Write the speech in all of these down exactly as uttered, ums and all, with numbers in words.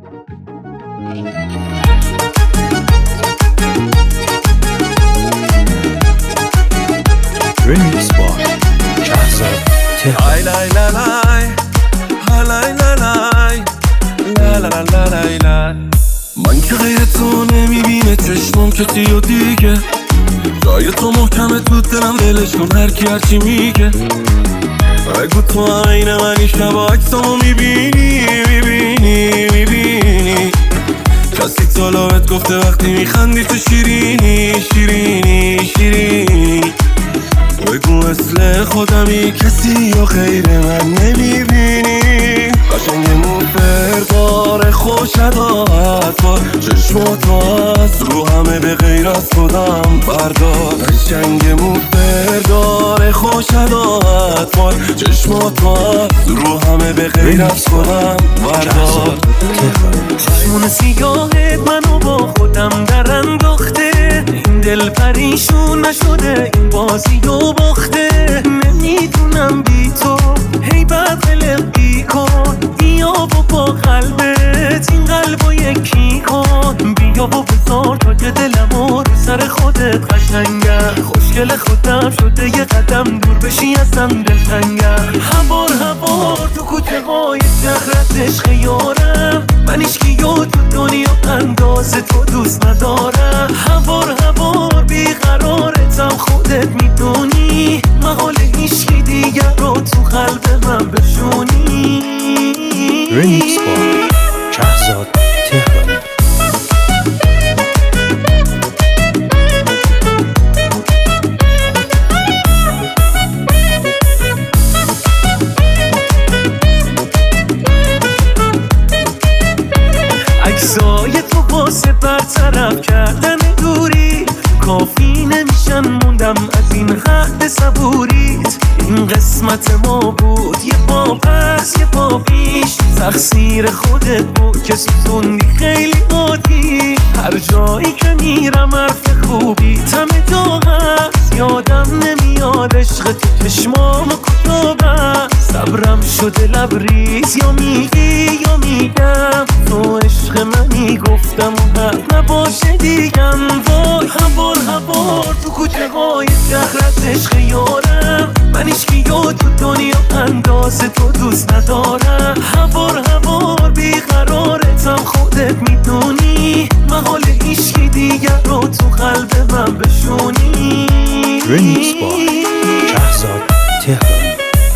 Remix by Shahzad Tehran. لای لای لای لای لای لای لای لای لای لای. من که غیر تو نمیبینه چشمم کسی و دیگه، جای تو محکمه تو دلم، ولش کن هر کی هرچی میگه. بگو تو عین منی، شب عکسامو میبینی میبینی میبینی. کسی طلوعت گفته وقتی میخندی تو شیرینی شیرینی شیرینی. بگو مثل خودمی کسی یا غیر من نمیبینی. قشنگ موفر داره خوش عدالت با چشمات از رو همه به غیر از خودم بردار. قشنگ موفر داره خوش عدالت با چشمات از رو همه به غیر از خودم بردار. چشمون سیاهت منو با خودم در انداخته، این دل پریشون نشده این بازی و باخته. نمیدونم بی تو هی بد قلقی کن، بیا و با قلبت این قلبو یکی کن. بیا و بذار تا که دلمو رو سر خودت قشنگه، خوشگل خودم شده یه قدم دور بشی ازم دلتنگه. هوار هوار تو کوچه های شهرت عشق یارم، من ایشکیو تو دنیا انداز تو دوست ندارم. هوار هوار بیقرارتم خودت میدونی، محال هیچکی دیگر رو تو قلب من بشونی. Remix by Shahzad Tehran. عکسای تو واسه برطرف کردن دوری کافی نمیشن، موندم از این حد صبوریت. این قسمت ما بود، یه پا پس یه پا پیش، تقصیر خودت بود که سوزوندی خیلی عادی. هر جایی که میرم حرف خوبی تم جا هست، یادم نمیاد عشق تو چشمام کجا بست. صبرم شده لبریز، یا میگی یا میگم تو عشق منی، گفتم و حق نباشه دیگم. وای هوار هوار تو کوچه های شهرت عشق یارم، من ایشکیو تو دنیا انداز تو دوست ندارم. هوار هوار بیقرارتم خودت میدونی، محال هیچکی دیگر رو تو قلب من بشونی. Remix by Shahzad Tehran.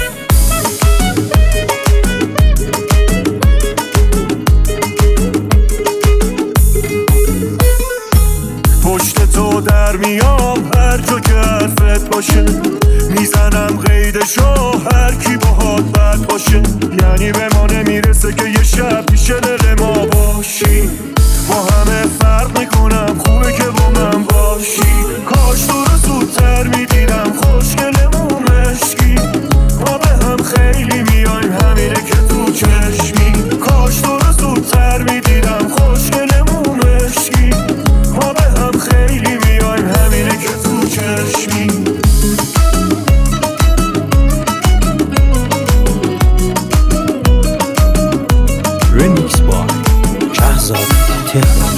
پشت تو در میام هر جا که حرفت باشه، میزنم قیدشو هر کی باهات بد باشه. یعنی به ما نمیرسه که یه شب پیش دل ما باشی، با همه فرق میکنم خوبه که با من باشی. کاش تو رو زودتر میدیدم خوشگلمون مشکی، ما به هم خیلی میایم همینه که تو چشمی. کاش تو رو زودتر میدیدم خوشگلمون مشکی، ما به هم خیلی میایم همینه که تو چشمی. Remix by Shahzad Tehran.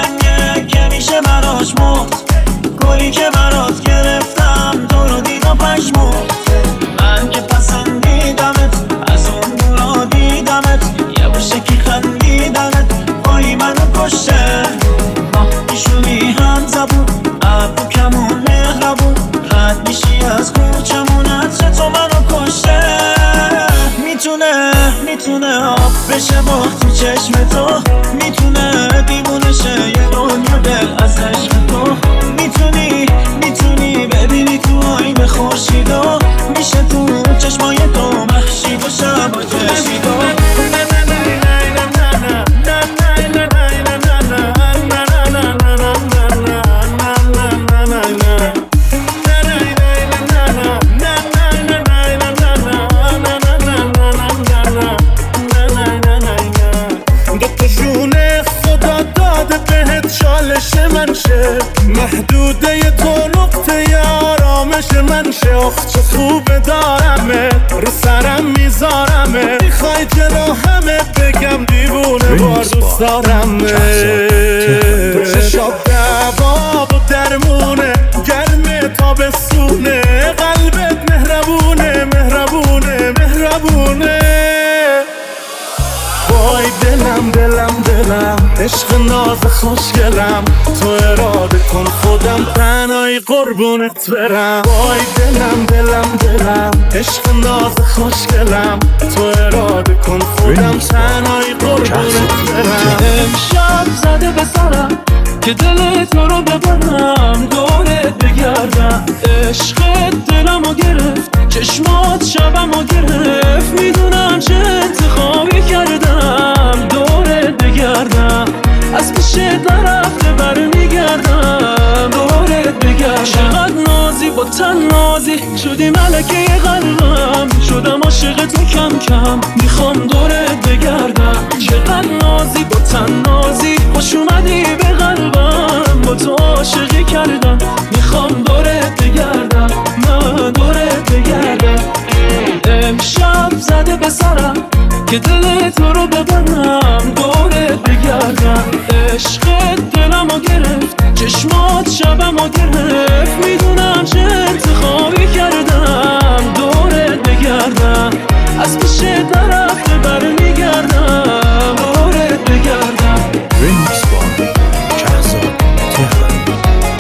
گلی که برات گرفتم تو رو دیدم چشم تو میتونه دیوونه شه یه دنیا دل از عشق تو. میتونی میتونی ببینی تو آینه خورشیدو، میشه تو چشمای تو محشید و شب و جشیدو. محدوده تو نقطه آرامش من شه. آخ چه خوبه دارمه رو سرم میذارمه، میخوای جلو همه بگم دیوونه بار دوست دارمه. شب دعوا و درمونه گرمه تابستونه، قلبت مهربونه مهربونه مهربونه. وای دلم دلم دلم عشق ناز خوشگلم، تو اراده کن خودم تنهایی قربونت برم. وای دلم دلم دلم عشق ناز خوشگلم، تو اراده کن خودم تنهایی قربونت برم. امشب زده به سرم که دل تو رو ببرم، دورت بگردم. عشقت دلمو گرفت، چشمات شبمو گرفت. میدونم چه انتخابی کردم، دورت بگردم. از پیشت نرفته برمیگردم، دورت بگردم. چقدر نازی با تن نازی شدی ملکه قلبم، شدم عاشق تو کم کم میخوام دورت بگردم. چقدر نازی با تن نازی خوش اومدی به قلبم، با تو عاشقی کردم میخوام دورت بگردم، من دورت بگردم. امشب زده به سرم که دل تو رو ببرم، دورت بگردم. عشقت دلمو گرفت، چشمات شبمو گرفت. میدونم چه انتخابی کردم، دورت بگردم. از پیشت نرفته برمیگردم، دورت بگردم. Remix by Shahzad Tehran.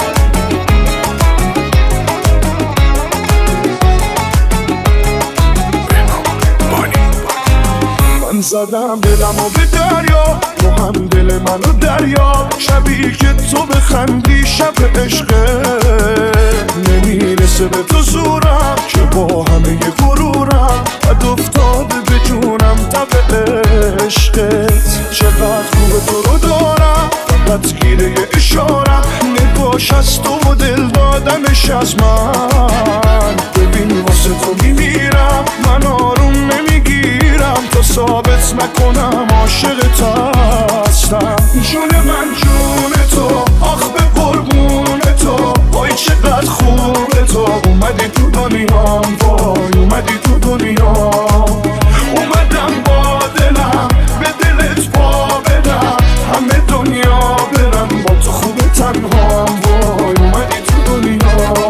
من زدم دلمو به دریا، تو هم دل منو دریا. شبی که تو بخندی شب عشقه، نمیرسه به تو زورم که با همه غرورم بد افتاده به جونم تب عشقت. چقدر خوبه تو رو دارم، فقط گیره اشارم. نگاش از تو و دل دادنش از من. ببین واسه تو میمیرم، من آروم نمیگیرم تا ثابت نکنم عاشقت هستم. جون من جون تو، آخ به قربون تو. وای چقدر خوبه تو، اومدی تو دنیام. وای اومدی تو دنیام. اومدم با دلم به دلت پا بدم، همه دنیا برم با تو خوبه تنهام. وای اومدی تو دنیام.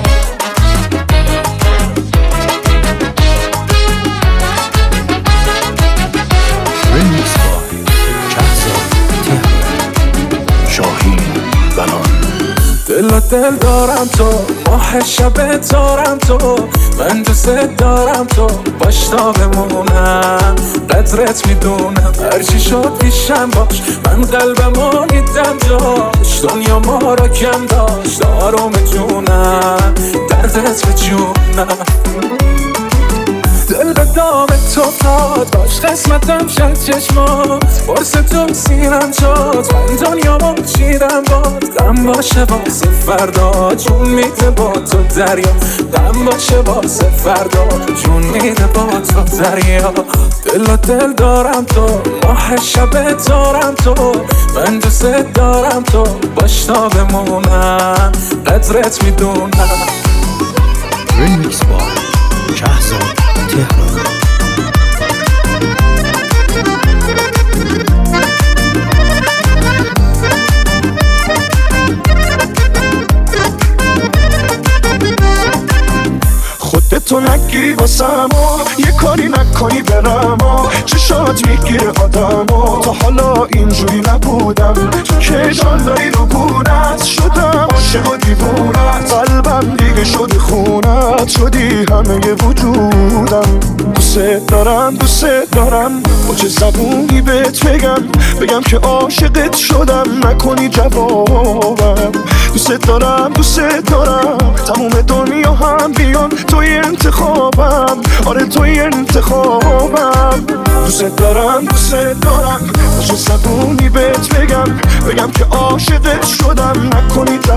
Remix by Shahzad Tehran. شاهین بنان. دل و دل دارم تو، ماه شب تارم تو. من دوست دارم تو، باش تا بمونم. قدرت میدونم هرچی شد پیشم باش. من قلبمو دیدم جاش، دنیا ما را کم داشت. آروم جونم دردت به جونم. دل به دام تو داد، باش قسمتم شد چشمات. برس تو سینم شد، من دنیامو چیدم باد. غم باشه واسه فردا، جون میده با تو دریا. غم باشه واسه فردا، جون میده با تو دریا. دل و دل دارم تو، ماه شب دارم تو. من دوست دارم تو، باش تا بمونم. قدرت میدونم. Remix by Shahzad Tehran. خودتو نگیری واسم و یه کاری نکنی برم و چشات میگیره آدمو. تا حالا اینجوری نبودم، تو که جان داری رو گونت. شدم عاشق و دیوونت، قلبم دیگه شده خونت. شدی همه وجودم، دوست دوست دارم دوست دارم با چه زبونی بهت بگم بگم که عاشقت شدم نکنی جوابم دوست دارم دوست دارم تموم دنیا هم بیان توی انتخابم آره توی انتخابم دوست دارم دوست دارم با چه زبونی بهت بگم بگم که عاشقت شدم نکنی جوابم